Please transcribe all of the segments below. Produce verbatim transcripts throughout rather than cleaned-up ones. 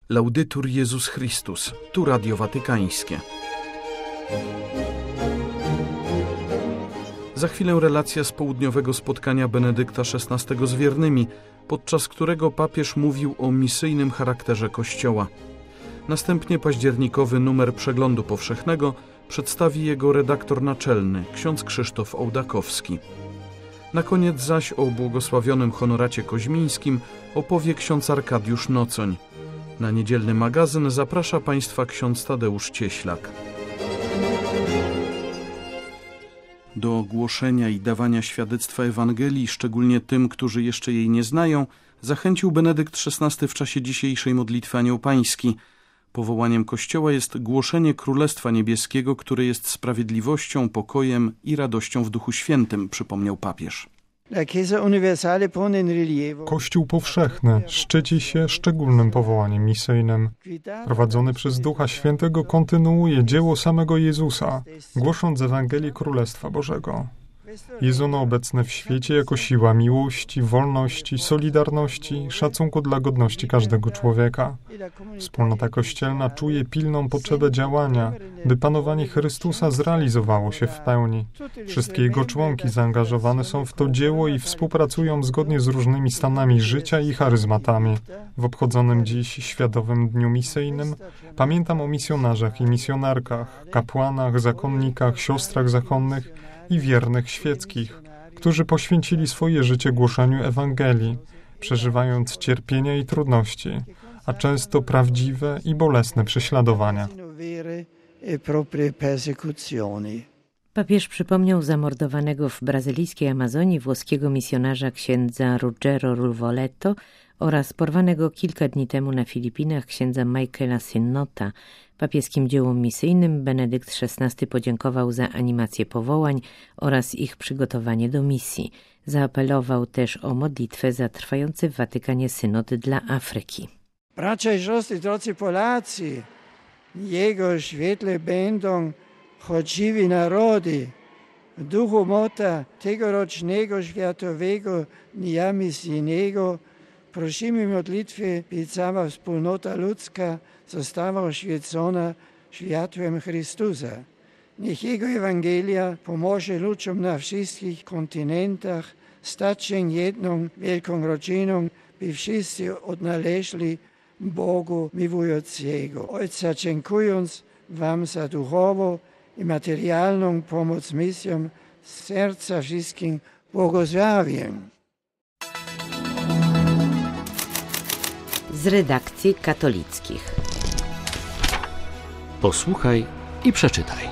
Laudetur Jezus Chrystus, tu Radio Watykańskie. Za chwilę relacja z południowego spotkania Benedykta szesnastego z wiernymi, podczas którego papież mówił o misyjnym charakterze Kościoła. Następnie październikowy numer Przeglądu Powszechnego przedstawi jego redaktor naczelny, ksiądz Krzysztof Ołdakowski. Na koniec zaś o błogosławionym honoracie koźmińskim opowie ksiądz Arkadiusz Nocoń. Na niedzielny magazyn zaprasza Państwa ksiądz Tadeusz Cieślak. Do głoszenia i dawania świadectwa Ewangelii, szczególnie tym, którzy jeszcze jej nie znają, zachęcił Benedykt szesnasty w czasie dzisiejszej modlitwy Anioł Pański. Powołaniem Kościoła jest głoszenie Królestwa Niebieskiego, które jest sprawiedliwością, pokojem i radością w Duchu Świętym, przypomniał papież. Kościół powszechny szczyci się szczególnym powołaniem misyjnym. Prowadzony przez Ducha Świętego kontynuuje dzieło samego Jezusa, głosząc Ewangelię Królestwa Bożego. Jest ono obecne w świecie jako siła miłości, wolności, solidarności, szacunku dla godności każdego człowieka. Wspólnota kościelna czuje pilną potrzebę działania, by panowanie Chrystusa zrealizowało się w pełni. Wszystkie jego członki zaangażowane są w to dzieło i współpracują zgodnie z różnymi stanami życia i charyzmatami. W obchodzonym dziś Światowym Dniu Misyjnym pamiętam o misjonarzach i misjonarkach, kapłanach, zakonnikach, siostrach zakonnych i wiernych świeckich, którzy poświęcili swoje życie głoszeniu Ewangelii, przeżywając cierpienia i trudności, a często prawdziwe i bolesne prześladowania. Papież przypomniał zamordowanego w brazylijskiej Amazonii włoskiego misjonarza księdza Ruggero Ruvoletto oraz porwanego kilka dni temu na Filipinach księdza Michaela Sinnota. Papieskim dziełom misyjnym Benedykt szesnasty podziękował za animację powołań oraz ich przygotowanie do misji. Zaapelował też o modlitwę za trwający w Watykanie synod dla Afryki. Bracia i siostry, drodzy Polacy, Jego świetle będą chodziwi narody. W duchu mota tegorocznego Światowego Dnia Misyjnego prosimy modlitwy, by cała wspólnota ludzka została oświecona światłem Chrystusa. Niech Jego Ewangelia pomoże ludziom na wszystkich kontynentach stać się jedną wielką rodziną, by wszyscy odnaleźli Bogu miłującego. Ojca, dziękując Wam za duchową i materialną pomoc misjom, z serca wszystkim błogosławię. Z redakcji katolickich. Posłuchaj i przeczytaj.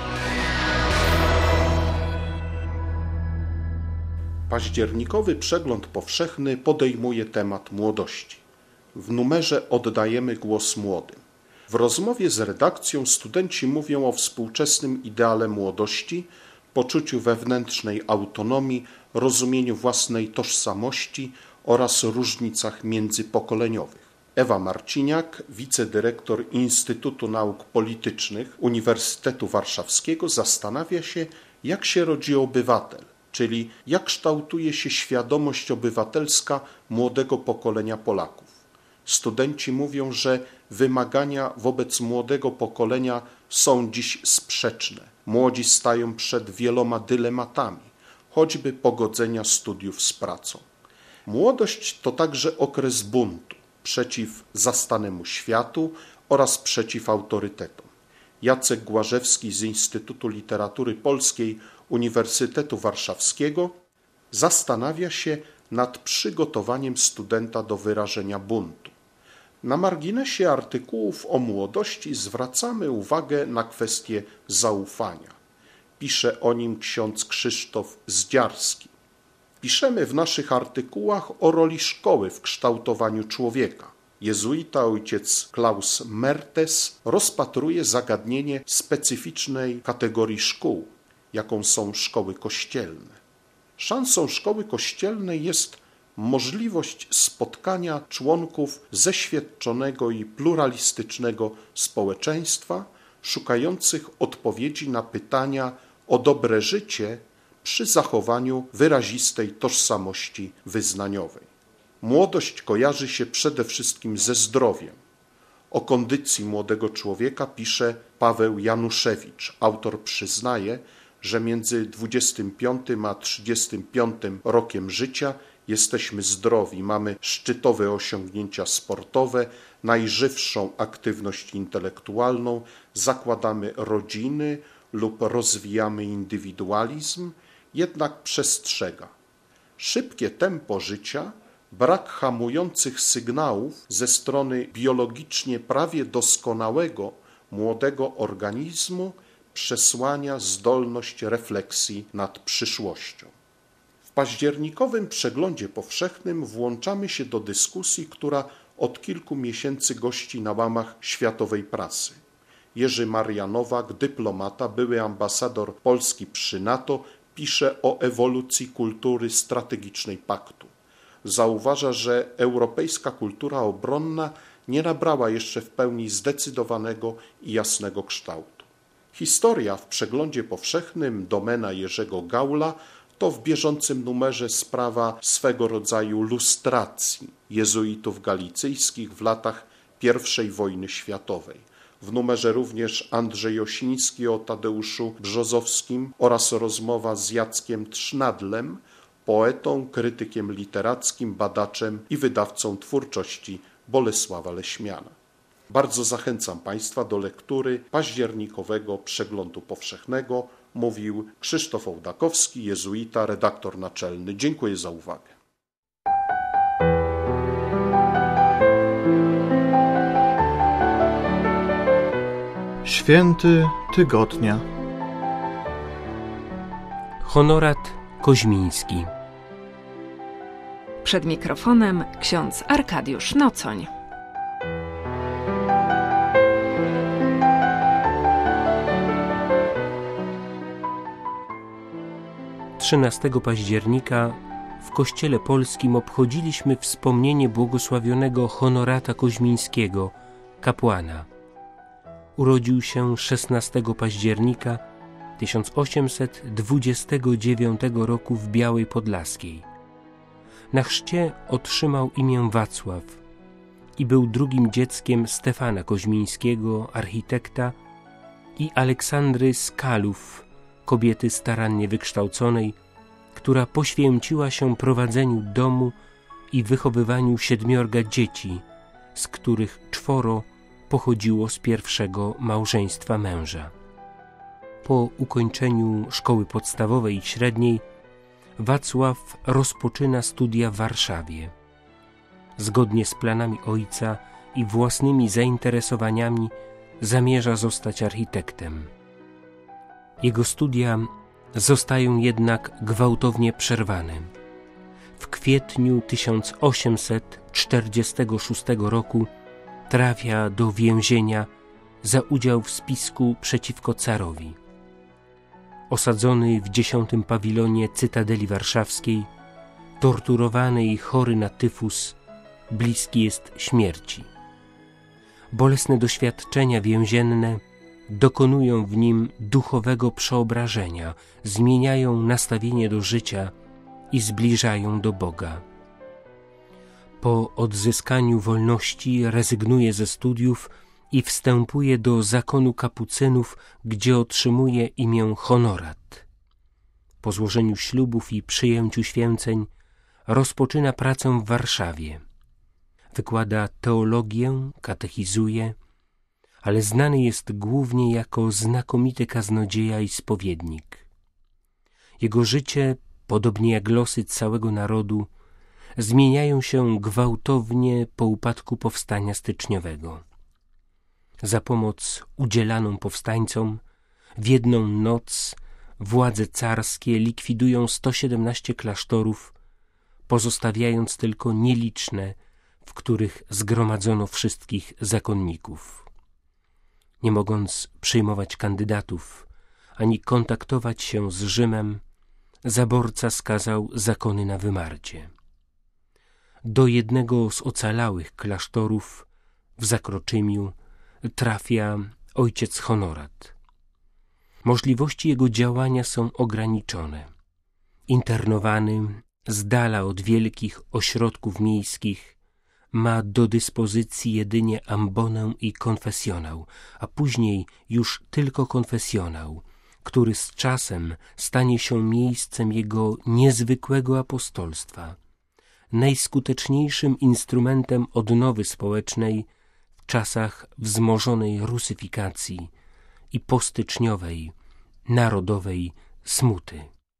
Październikowy przegląd powszechny podejmuje temat młodości. W numerze oddajemy głos młodym. W rozmowie z redakcją studenci mówią o współczesnym ideale młodości, poczuciu wewnętrznej autonomii, rozumieniu własnej tożsamości oraz różnicach międzypokoleniowych. Ewa Marciniak, wicedyrektor Instytutu Nauk Politycznych Uniwersytetu Warszawskiego, zastanawia się, jak się rodzi obywatel, czyli jak kształtuje się świadomość obywatelska młodego pokolenia Polaków. Studenci mówią, że wymagania wobec młodego pokolenia są dziś sprzeczne. Młodzi stają przed wieloma dylematami, choćby pogodzenia studiów z pracą. Młodość to także okres buntu przeciw zastanemu światu oraz przeciw autorytetom. Jacek Głażewski z Instytutu Literatury Polskiej Uniwersytetu Warszawskiego zastanawia się nad przygotowaniem studenta do wyrażenia buntu. Na marginesie artykułów o młodości zwracamy uwagę na kwestię zaufania. Pisze o nim ksiądz Krzysztof Zdziarski. Piszemy w naszych artykułach o roli szkoły w kształtowaniu człowieka. Jezuita ojciec Klaus Mertes rozpatruje zagadnienie specyficznej kategorii szkół, jaką są szkoły kościelne. Szansą szkoły kościelnej jest możliwość spotkania członków zeświadczonego i pluralistycznego społeczeństwa, szukających odpowiedzi na pytania o dobre życie przy zachowaniu wyrazistej tożsamości wyznaniowej. Młodość kojarzy się przede wszystkim ze zdrowiem. O kondycji młodego człowieka pisze Paweł Januszewicz. Autor przyznaje, że między dwudziestym piątym a trzydziestym piątym rokiem życia jesteśmy zdrowi, mamy szczytowe osiągnięcia sportowe, najżywszą aktywność intelektualną, zakładamy rodziny lub rozwijamy indywidualizm, jednak przestrzega. Szybkie tempo życia, brak hamujących sygnałów ze strony biologicznie prawie doskonałego młodego organizmu przesłania zdolność refleksji nad przyszłością. W październikowym przeglądzie powszechnym włączamy się do dyskusji, która od kilku miesięcy gości na łamach światowej prasy. Jerzy Maria Nowak, dyplomata, były ambasador Polski przy NATO, pisze o ewolucji kultury strategicznej paktu. Zauważa, że europejska kultura obronna nie nabrała jeszcze w pełni zdecydowanego i jasnego kształtu. Historia w przeglądzie powszechnym domena Jerzego Gaula to w bieżącym numerze sprawa swego rodzaju lustracji jezuitów galicyjskich w latach pierwszej wojny światowej. W numerze również Andrzej Osiński o Tadeuszu Brzozowskim oraz rozmowa z Jackiem Trznadlem, poetą, krytykiem literackim, badaczem i wydawcą twórczości Bolesława Leśmiana. Bardzo zachęcam Państwa do lektury październikowego przeglądu powszechnego, mówił Krzysztof Ołdakowski, jezuita, redaktor naczelny. Dziękuję za uwagę. Święty tygodnia. Honorat Koźmiński. Przed mikrofonem ksiądz Arkadiusz Nocoń. trzynastego października w Kościele Polskim obchodziliśmy wspomnienie błogosławionego Honorata Koźmińskiego, kapłana. Urodził się szesnastego października tysiąc osiemset dwudziestego dziewiątego roku w Białej Podlaskiej. Na chrzcie otrzymał imię Wacław i był drugim dzieckiem Stefana Koźmińskiego, architekta, i Aleksandry Skalów, kobiety starannie wykształconej, która poświęciła się prowadzeniu domu i wychowywaniu siedmiorga dzieci, z których czworo pochodziło z pierwszego małżeństwa męża. Po ukończeniu szkoły podstawowej i średniej Wacław rozpoczyna studia w Warszawie. Zgodnie z planami ojca i własnymi zainteresowaniami zamierza zostać architektem. Jego studia zostają jednak gwałtownie przerwane. W kwietniu tysiąc osiemset czterdziestego szóstego roku trafia do więzienia za udział w spisku przeciwko carowi. Osadzony w dziesiątym pawilonie Cytadeli Warszawskiej, torturowany i chory na tyfus, bliski jest śmierci. Bolesne doświadczenia więzienne dokonują w nim duchowego przeobrażenia, zmieniają nastawienie do życia i zbliżają do Boga. Po odzyskaniu wolności rezygnuje ze studiów i wstępuje do zakonu kapucynów, gdzie otrzymuje imię honorat. Po złożeniu ślubów i przyjęciu święceń rozpoczyna pracę w Warszawie. Wykłada teologię, katechizuje, ale znany jest głównie jako znakomity kaznodzieja i spowiednik. Jego życie, podobnie jak losy całego narodu, zmieniają się gwałtownie po upadku powstania styczniowego. Za pomoc udzielaną powstańcom w jedną noc władze carskie likwidują sto siedemnaście klasztorów, pozostawiając tylko nieliczne, w których zgromadzono wszystkich zakonników. Nie mogąc przyjmować kandydatów ani kontaktować się z Rzymem, zaborca skazał zakony na wymarcie. Do jednego z ocalałych klasztorów w Zakroczymiu trafia ojciec Honorat. Możliwości jego działania są ograniczone. Internowany z dala od wielkich ośrodków miejskich, ma do dyspozycji jedynie ambonę i konfesjonał, a później już tylko konfesjonał, który z czasem stanie się miejscem jego niezwykłego apostolstwa, najskuteczniejszym instrumentem odnowy społecznej w czasach wzmożonej rusyfikacji i postyczniowej, narodowej smuty.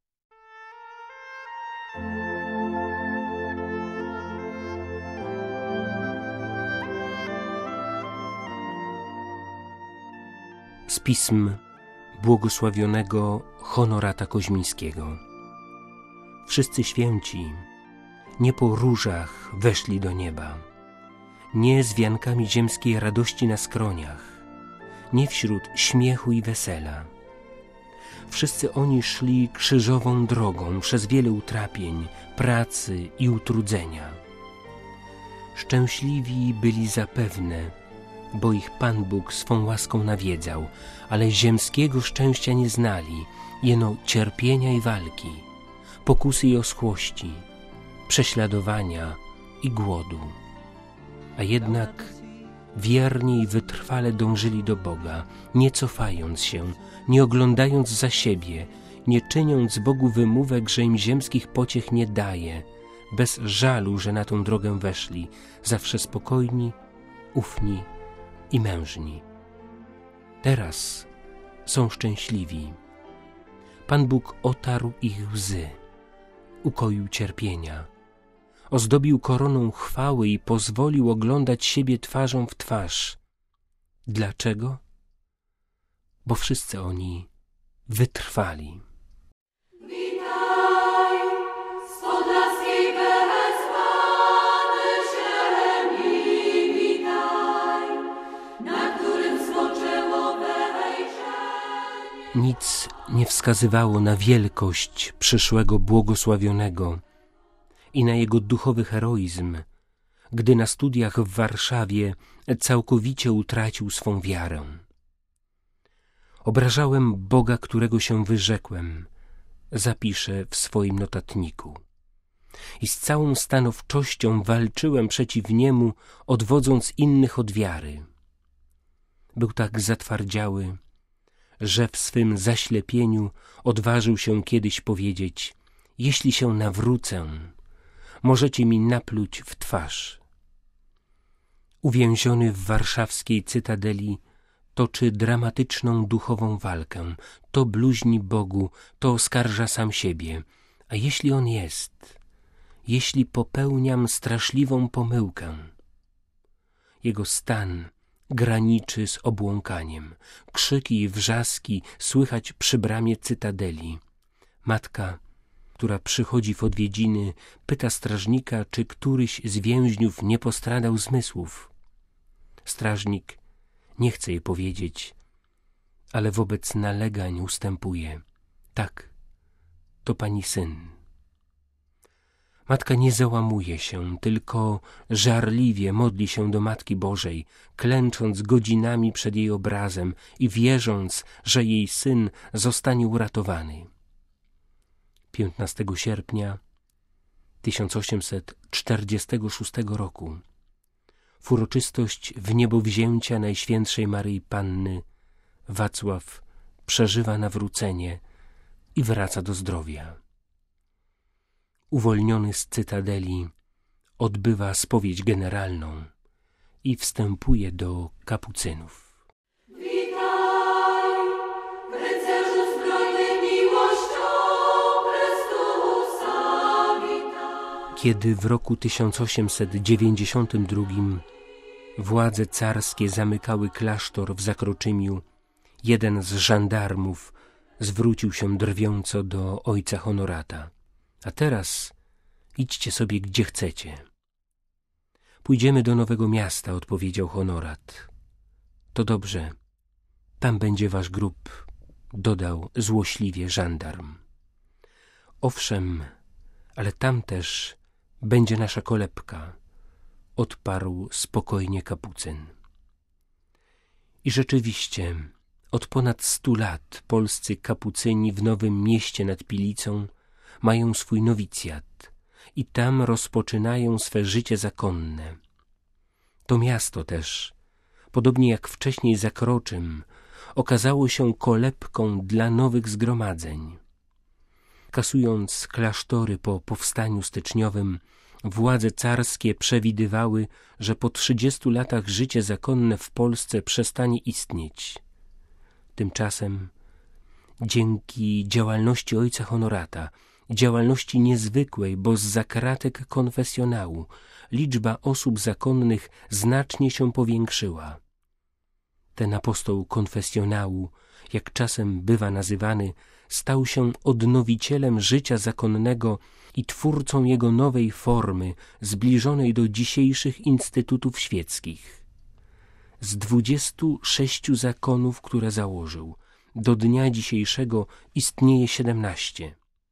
Z pism błogosławionego Honorata Koźmińskiego. Wszyscy święci nie po różach weszli do nieba, nie z wiankami ziemskiej radości na skroniach, nie wśród śmiechu i wesela. Wszyscy oni szli krzyżową drogą przez wiele utrapień, pracy i utrudzenia. Szczęśliwi byli zapewne, bo ich Pan Bóg swą łaską nawiedzał, ale ziemskiego szczęścia nie znali, jeno cierpienia i walki, pokusy i oschłości, prześladowania i głodu. A jednak wiernie i wytrwale dążyli do Boga, nie cofając się, nie oglądając za siebie, nie czyniąc Bogu wymówek, że im ziemskich pociech nie daje, bez żalu, że na tą drogę weszli, zawsze spokojni, ufni i mężni. Teraz są szczęśliwi. Pan Bóg otarł ich łzy, ukoił cierpienia, ozdobił koroną chwały i pozwolił oglądać siebie twarzą w twarz. Dlaczego? Bo wszyscy oni wytrwali. Nic nie wskazywało na wielkość przyszłego błogosławionego i na jego duchowy heroizm, gdy na studiach w Warszawie całkowicie utracił swą wiarę. Obrażałem Boga, którego się wyrzekłem, zapiszę w swoim notatniku. I z całą stanowczością walczyłem przeciw niemu, odwodząc innych od wiary. Był tak zatwardziały, że w swym zaślepieniu odważył się kiedyś powiedzieć: jeśli się nawrócę, możecie mi napluć w twarz. Uwięziony w warszawskiej cytadeli toczy dramatyczną duchową walkę, to bluźni Bogu, to oskarża sam siebie. A jeśli on jest, jeśli popełniam straszliwą pomyłkę? Jego stan graniczy z obłąkaniem. Krzyki i wrzaski słychać przy bramie cytadeli. Matka, która przychodzi w odwiedziny, pyta strażnika, czy któryś z więźniów nie postradał zmysłów. Strażnik nie chce jej powiedzieć, ale wobec nalegań ustępuje. Tak, to pani syn. Matka nie załamuje się, tylko żarliwie modli się do Matki Bożej, klęcząc godzinami przed jej obrazem i wierząc, że jej syn zostanie uratowany. piętnastego sierpnia tysiąc osiemset czterdziestego szóstego roku w uroczystość wniebowzięcia Najświętszej Maryi Panny Wacław przeżywa nawrócenie i wraca do zdrowia. Uwolniony z cytadeli odbywa spowiedź generalną i wstępuje do kapucynów. Witaj, rycerzu zbrojny miłością Chrystusa, witaj. Kiedy w roku tysiąc osiemset dziewięćdziesiątym drugim władze carskie zamykały klasztor w Zakroczymiu, jeden z żandarmów zwrócił się drwiąco do ojca Honorata. A teraz idźcie sobie gdzie chcecie. Pójdziemy do Nowego Miasta, odpowiedział Honorat. To dobrze, tam będzie wasz grób, dodał złośliwie żandarm. Owszem, ale tam też będzie nasza kolebka, odparł spokojnie kapucyn. I rzeczywiście, od ponad stu lat polscy kapucyni w Nowym Mieście nad Pilicą mają swój nowicjat i tam rozpoczynają swe życie zakonne. To miasto też, podobnie jak wcześniej Zakroczym, okazało się kolebką dla nowych zgromadzeń. Kasując klasztory po powstaniu styczniowym, władze carskie przewidywały, że po trzydziestu latach życie zakonne w Polsce przestanie istnieć. Tymczasem dzięki działalności ojca Honorata, działalności niezwykłej, bo zza kratek konfesjonału, liczba osób zakonnych znacznie się powiększyła. Ten apostoł konfesjonału, jak czasem bywa nazywany, stał się odnowicielem życia zakonnego i twórcą jego nowej formy, zbliżonej do dzisiejszych instytutów świeckich. Z dwudziestu sześciu zakonów, które założył, do dnia dzisiejszego istnieje siedemnaście.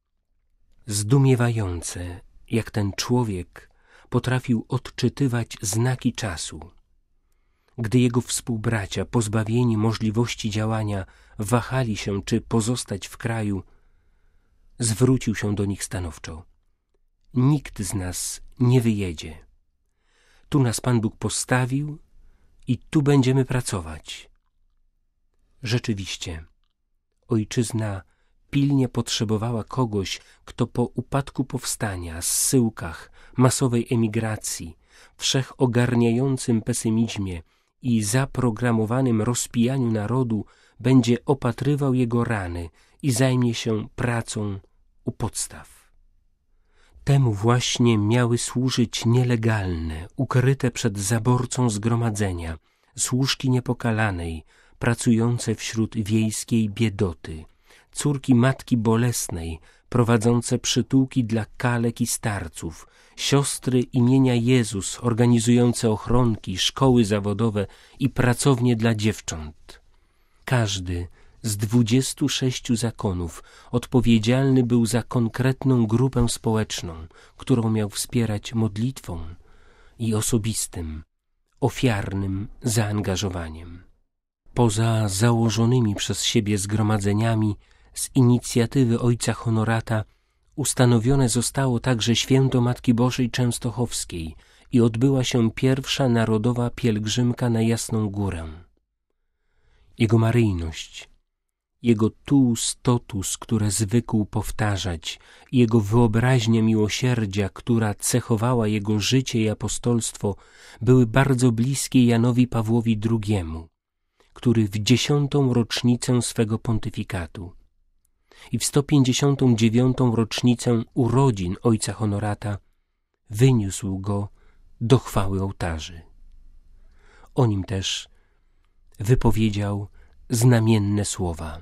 Zdumiewające, jak ten człowiek potrafił odczytywać znaki czasu. Gdy jego współbracia, pozbawieni możliwości działania, wahali się, czy pozostać w kraju, zwrócił się do nich stanowczo. Nikt z nas nie wyjedzie. Tu nas Pan Bóg postawił i tu będziemy pracować. Rzeczywiście, ojczyzna pilnie potrzebowała kogoś, kto po upadku powstania, zsyłkach, masowej emigracji, wszechogarniającym pesymizmie i zaprogramowanym rozpijaniu narodu będzie opatrywał jego rany i zajmie się pracą u podstaw. Temu właśnie miały służyć nielegalne, ukryte przed zaborcą zgromadzenia, służki niepokalanej, pracujące wśród wiejskiej biedoty, córki Matki Bolesnej, prowadzące przytułki dla kalek i starców, siostry imienia Jezus, organizujące ochronki, szkoły zawodowe i pracownie dla dziewcząt. Każdy z dwudziestu sześciu zakonów odpowiedzialny był za konkretną grupę społeczną, którą miał wspierać modlitwą i osobistym, ofiarnym zaangażowaniem. Poza założonymi przez siebie zgromadzeniami z inicjatywy ojca Honorata ustanowione zostało także Święto Matki Bożej Częstochowskiej i odbyła się pierwsza narodowa pielgrzymka na Jasną Górę. Jego maryjność, jego tuus totus, które zwykł powtarzać, i jego wyobraźnia miłosierdzia, która cechowała jego życie i apostolstwo, były bardzo bliskie Janowi Pawłowi drugiemu, który w dziesiątą rocznicę swego pontyfikatu i w sto pięćdziesiątą dziewiątą rocznicę urodzin ojca Honorata wyniósł go do chwały ołtarzy. O nim też wypowiedział znamienne słowa.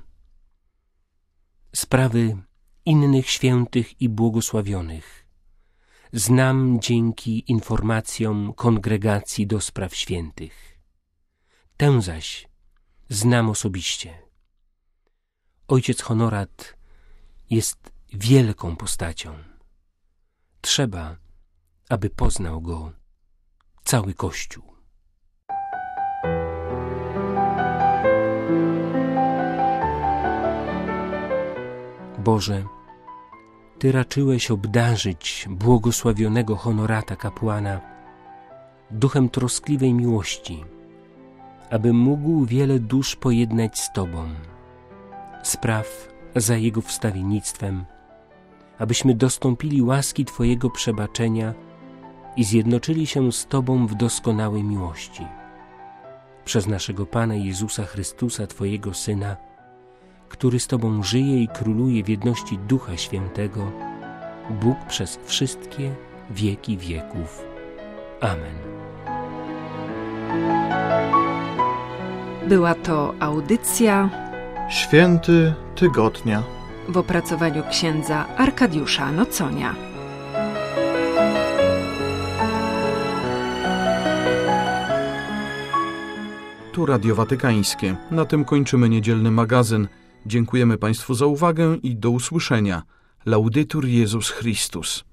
Sprawy innych świętych i błogosławionych znam dzięki informacjom Kongregacji do Spraw Świętych. Tę zaś znam osobiście. Ojciec Honorat jest wielką postacią. Trzeba, aby poznał go cały Kościół. Boże, Ty raczyłeś obdarzyć błogosławionego Honorata kapłana duchem troskliwej miłości, aby mógł wiele dusz pojednać z Tobą. Spraw za jego wstawiennictwem, abyśmy dostąpili łaski Twojego przebaczenia i zjednoczyli się z Tobą w doskonałej miłości. Przez naszego Pana Jezusa Chrystusa, Twojego Syna, który z Tobą żyje i króluje w jedności Ducha Świętego, Bóg przez wszystkie wieki wieków. Amen. Była to audycja Święty Tygodnia w opracowaniu księdza Arkadiusza Noconia. Tu Radio Watykańskie. Na tym kończymy niedzielny magazyn. Dziękujemy Państwu za uwagę i do usłyszenia. Laudetur Jezus Chrystus.